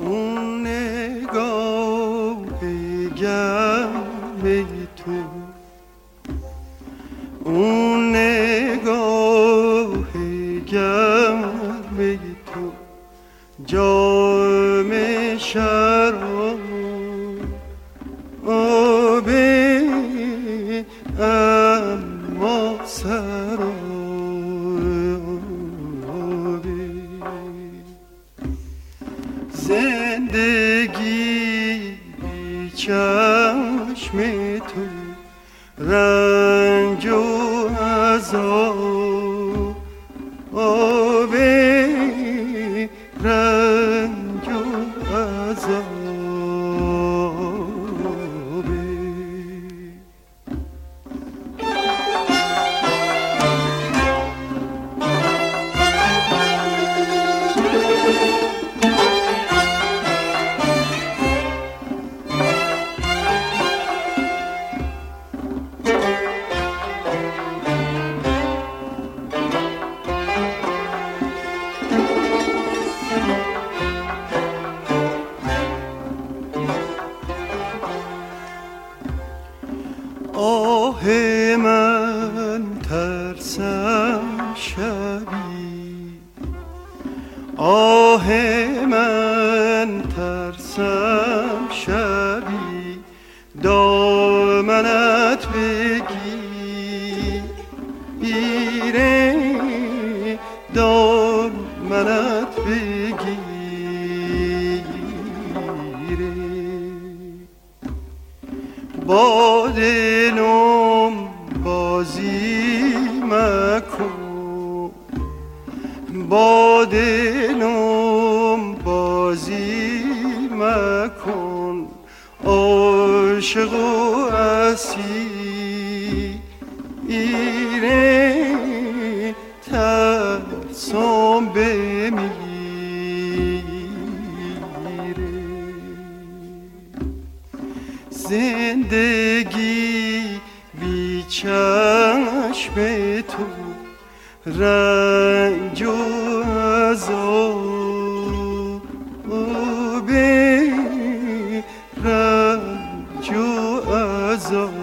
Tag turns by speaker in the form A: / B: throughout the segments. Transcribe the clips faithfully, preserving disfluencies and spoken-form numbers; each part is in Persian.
A: اون نگاه گرم تو، اون نگاه گرم تو، جام شراب آبه اما سرابه، زندگی بی چشم تو، رنج و عذاب آبه، رنج و عذاب. آه من ترسم شبی، آه من ترسم شبی، دامنت بگیره، دامنت بگیره، با دلم بازی مکن، با دلم بازی مکن، عاشق و اسیره، ترسم بمیره. زندگی بی چشم تو، رنج و عذاب آبه، رنج و عذاب.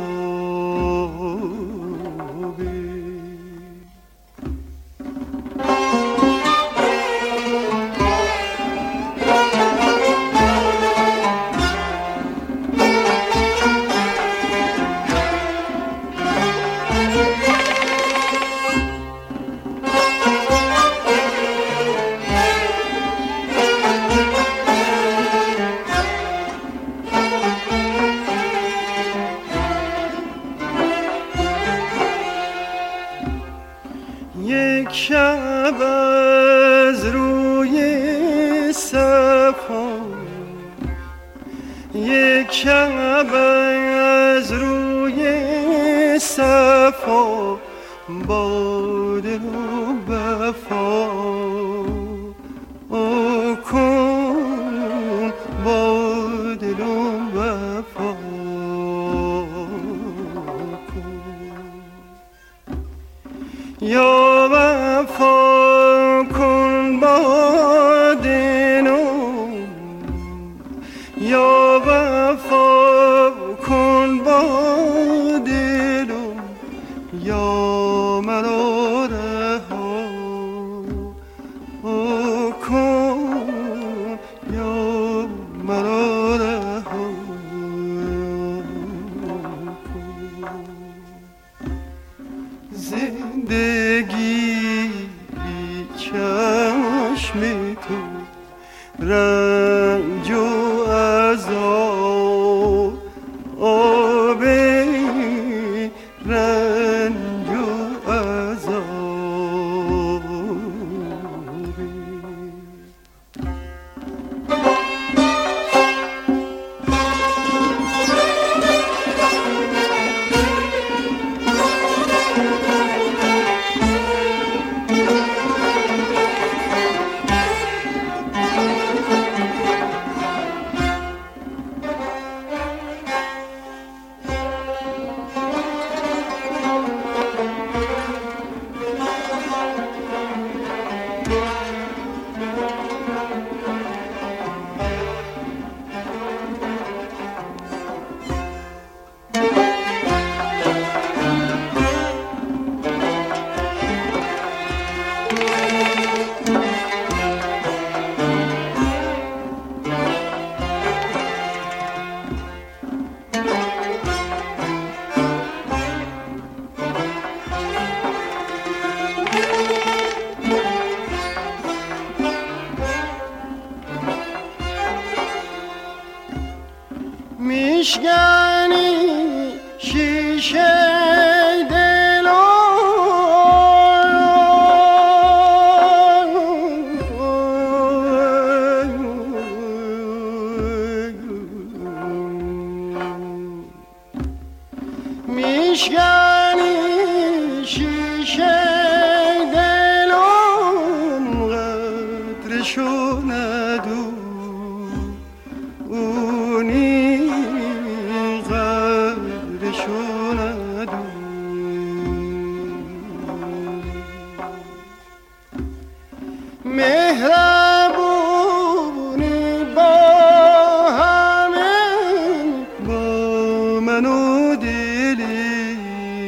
A: یک شب از روی صفا، یک شب از روی صفا، با دل و وفا کن، با دل و وفا کن، یا وفا کن با دلم، یا وفا کن با دلم، یا مرا رها کن، یا مرا رها کن. زندگی بی چشم تو، رنج و عذاب آبه، رنج و عذاب. میشکنی شیشه دلو میشکنی شیشه دلم قدرشو ندو اونی قدرشو ندو مهربونی با همه با منو دلی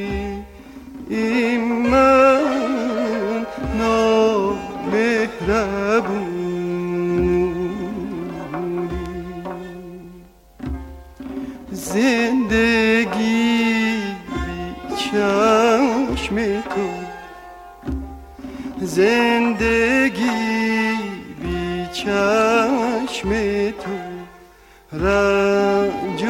A: این من نامهربون زندگی بی چشم تو زندگی بی چشم تو رنج